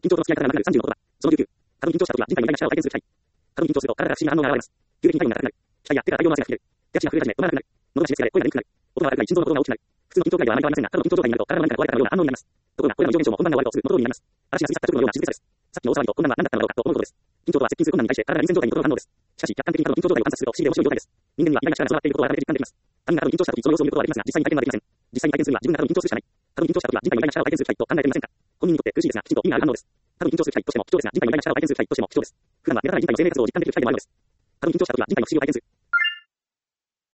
緊張との付き合い方がなくなる30の言葉。その19。過度に緊張した時は人体の意外な力を体験する機会。過度に緊張すると体が不思議な反応が現れます。急激に体温が高くなる。額や手から大量の汗が吹き出る。手足が震え始め、止まらなくなる。喉が締め付けられ、声が出にくくなる。音が悪くなり、心臓の鼓動が大きくなる。普通の緊張具合ではあまり変わりませんが、過度の緊張状態になると、体の何かが壊れたかのような反応になります。ところが、これらの異常現象も本番が終わるとすぐ元通りになります。嵐が過ぎ去った直後のような静けさです。さっきの大騒ぎと混乱は何だったのだろうかと思うことです。緊張とは接近する困難に対して体が臨戦状態に戻る反応です。しかし、客観的に過度の緊張状態を観察すると不思議で面白い状態です。人間にはイライラしたが備わっていることを改めて実感できます。他人が過度に緊張した時、その様子を見ることはできますが、実際に体験はできません。実際に体験するには自分が過度に緊張するしかない。過度に緊張した時は人体の意外な力を体験する機会と考えてみませんか。本人にとって苦しいですが、きちんと意味がある反応です。過度に緊張する機会としても貴重ですが、人体の意外な力を体験する機会としても貴重です。普段は目立たない人体の生命活動を実感できる機会でもあるのです。過度に緊張した時は人体の不思議を体験する。